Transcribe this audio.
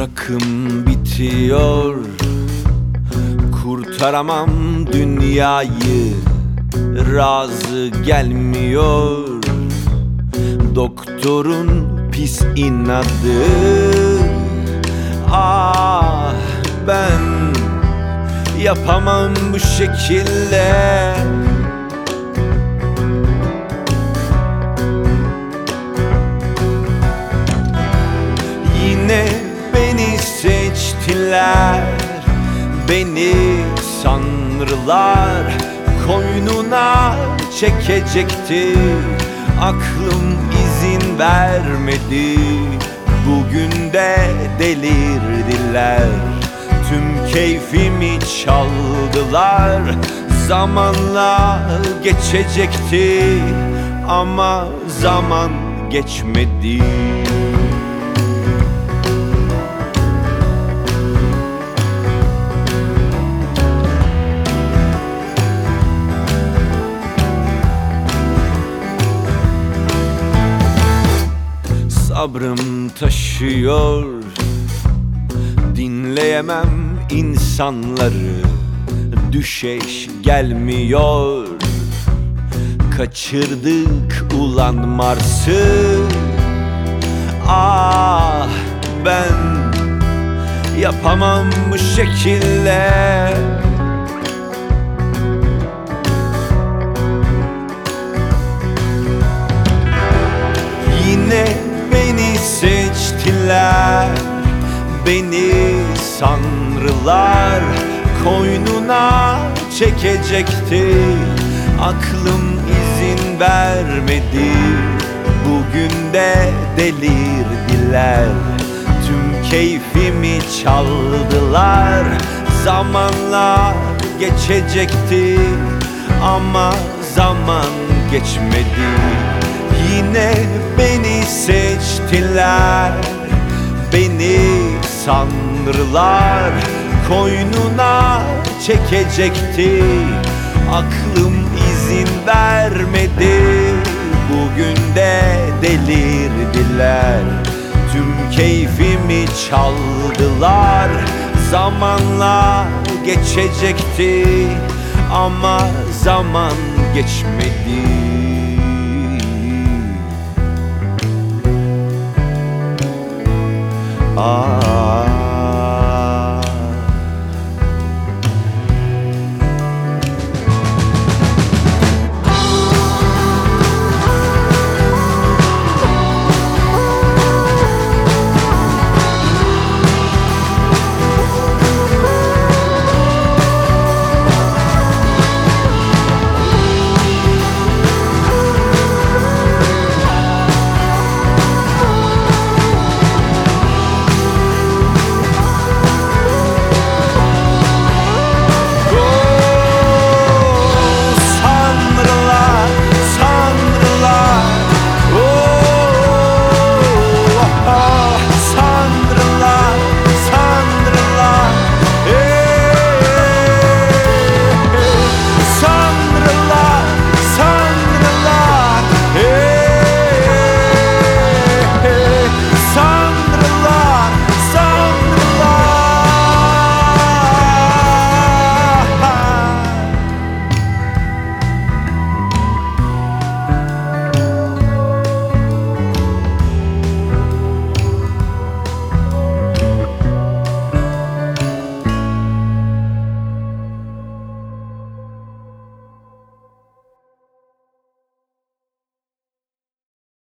Takım bitiyor, kurtaramam dünyayı, razı gelmiyor doktorun pis inadı. Ah, ben yapamam bu şekilde. Yine beni seçtiler, beni sanrılar koynuna çekecekti. Aklım izin vermedi, bugün de delirdiler. Tüm keyfimi çaldılar, zamanla geçecekti ama zaman geçmedi. Sabrım taşıyor, dinleyemem insanları. Düşeş gelmiyor, kaçırdık ulan Mars'ı. Ah, ben yapamam bu şekilde. Yine beni seçtiler, beni sanrılar koynuna çekecekti. Aklım izin vermedi, bugün de delirdiler. Tüm keyfimi çaldılar, zamanla geçecekti ama zaman geçmedi. Yine beni seçtiler, beni sanrılar koynuna çekecekti. Aklım izin vermedi, bugün de delirdiler. Tüm keyfimi çaldılar, zamanla geçecekti ama zaman geçmedi. Ah.